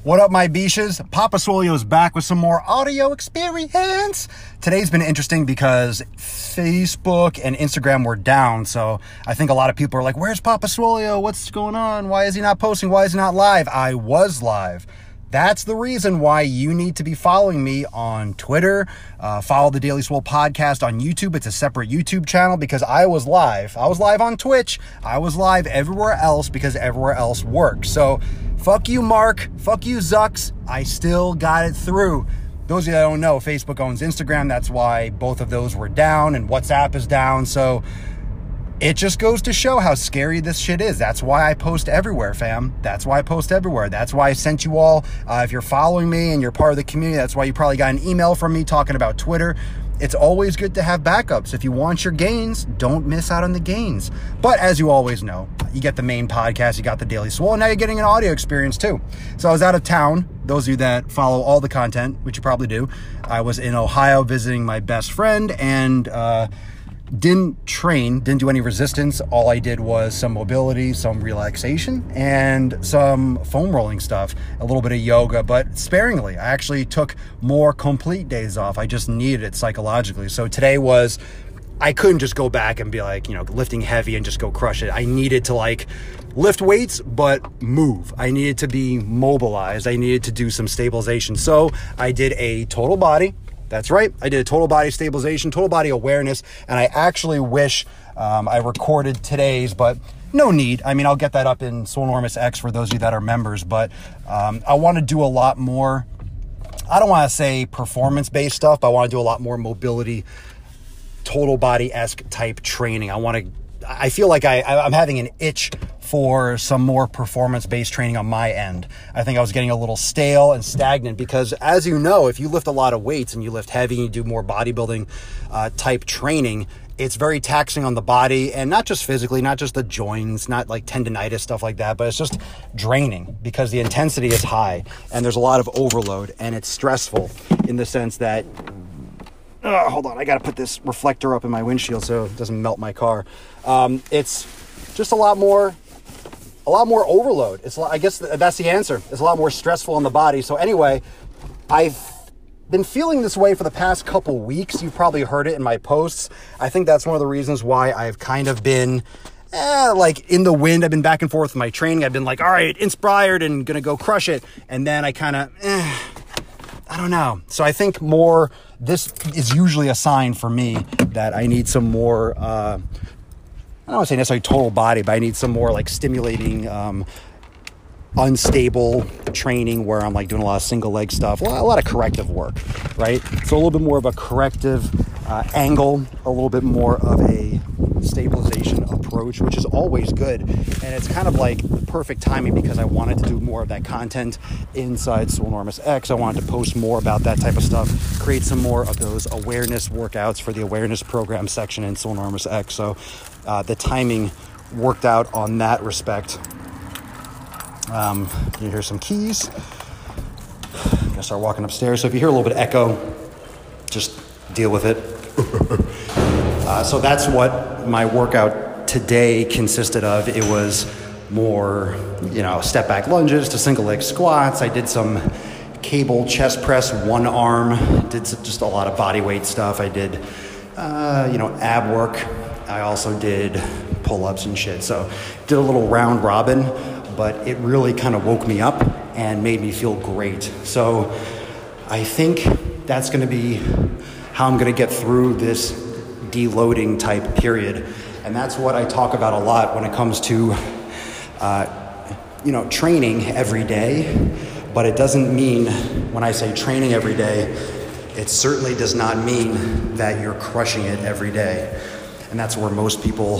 What up, my beaches? Papa Swolio's back with some more audio experience. Today's been interesting because Facebook and Instagram were down, so I think a lot of people are like, where's Papa Swolio? What's going on? Why is he not posting? Why is he not live? I was live. That's the reason why you need to be following me on Twitter. Follow the Daily Swole podcast on YouTube. It's a separate YouTube channel because I was live. I was live on Twitch. I was live everywhere else because everywhere else works. So fuck you, Mark. Fuck you, Zucks. I still got it through. Those of you that don't know, Facebook owns Instagram. That's why both of those were down, and WhatsApp is down. So it just goes to show how scary this shit is. That's why I post everywhere, fam. That's why I post everywhere. That's why I sent you all, if you're following me and you're part of the community, that's why you probably got an email from me talking about Twitter. It's always good to have backups. If you want your gains, don't miss out on the gains. But as you always know, you get the main podcast, you got the Daily Swole, and now you're getting an audio experience too. So I was out of town. Those of you that follow all the content, which you probably do, I was in Ohio visiting my best friend and didn't train, didn't do any resistance. All I did was some mobility, some relaxation, and some foam rolling stuff, a little bit of yoga, but sparingly. I actually took more complete days off. I just needed it psychologically. So today was, I couldn't just go back and be like, lifting heavy and just go crush it. I needed to lift weights, but move. I needed to be mobilized. I needed to do some stabilization. So I did a total body. That's right. I did a total body stabilization, total body awareness, and I actually wish I recorded today's, but no need. I mean, I'll get that up in Swolenormous X for those of you that are members, but I want to do a lot more. I don't want to say performance-based stuff, but I want to do a lot more mobility, total body-esque type training. I feel like I'm having an itch for some more performance-based training on my end. I think I was getting a little stale and stagnant because, as you know, if you lift a lot of weights and you lift heavy and you do more bodybuilding type training, it's very taxing on the body, and not just physically, not just the joints, not like tendonitis, stuff like that, but it's just draining because the intensity is high and there's a lot of overload, and it's stressful in the sense that hold on, I gotta put this reflector up in my windshield so it doesn't melt my car. It's just a lot more overload. I guess that's the answer. It's a lot more stressful on the body. So anyway, I've been feeling this way for the past couple weeks. You've probably heard it in my posts. I think that's one of the reasons why I've kind of been in the wind. I've been back and forth with my training. I've been like, all right, inspired and gonna go crush it. And then I kind of, I don't know. So I think this is usually a sign for me that I need some more, I don't want to say necessarily total body, but I need some more stimulating, unstable training where I'm doing a lot of single leg stuff, a lot of corrective work, right? So a little bit more of a corrective angle, a little bit more of a stabilization approach, which is always good. And it's kind of the perfect timing because I wanted to do more of that content inside Swolenormous X. I wanted to post more about that type of stuff, create some more of those awareness workouts for the awareness program section in Swolenormous X. So the timing worked out on that respect. You hear some keys. I'm gonna start walking upstairs. So if you hear a little bit of echo, just deal with it. So that's what my workout today consisted of. It was more, step back lunges to single leg squats. I did some cable chest press, one arm, did just a lot of body weight stuff. I did, ab work. I also did pull-ups and shit. So did a little round robin, but it really kind of woke me up and made me feel great. So I think that's going to be how I'm going to get through this deloading type period. And that's what I talk about a lot when it comes to, training every day. But it doesn't mean, when I say training every day, it certainly does not mean that you're crushing it every day. And that's where most people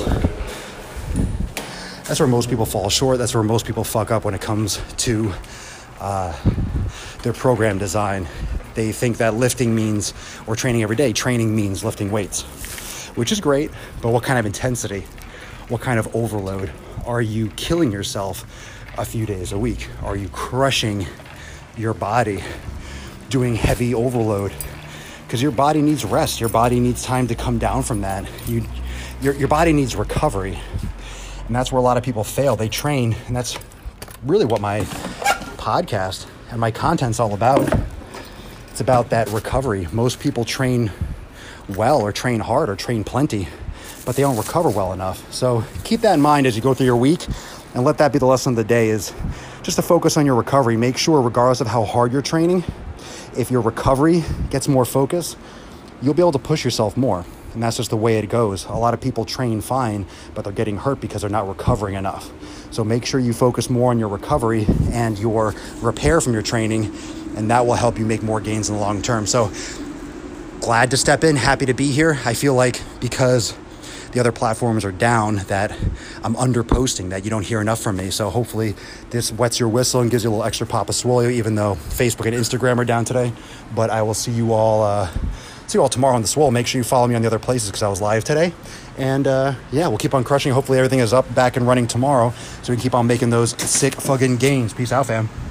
fall short. That's where most people fuck up when it comes to their program design. They think that lifting means, or training every day, training means lifting weights, which is great, but what kind of intensity, what kind of overload? Are you killing yourself a few days a week? Are you crushing your body, doing heavy overload? Because your body needs rest. Your body needs time to come down from that. Your body needs recovery. And that's where a lot of people fail. They train, and that's really what my podcast and my content's all about. It's about that recovery. Most people train well or train hard or train plenty, but they don't recover well enough. So keep that in mind as you go through your week, and let that be the lesson of the day, is just to focus on your recovery. Make sure, regardless of how hard you're training, if your recovery gets more focus, you'll be able to push yourself more. And that's just the way it goes. A lot of people train fine, but they're getting hurt because they're not recovering enough. So make sure you focus more on your recovery and your repair from your training, and that will help you make more gains in the long term. So glad to step in, happy to be here. I feel like because the other platforms are down that I'm under posting, that you don't hear enough from me. So hopefully this wets your whistle and gives you a little extra Papa Swolio, even though Facebook and Instagram are down today. But I will see you all tomorrow on the Swole. Make sure you follow me on the other places because I was live today. And yeah, we'll keep on crushing. Hopefully everything is up, back and running tomorrow so we can keep on making those sick fucking gains. Peace out, fam.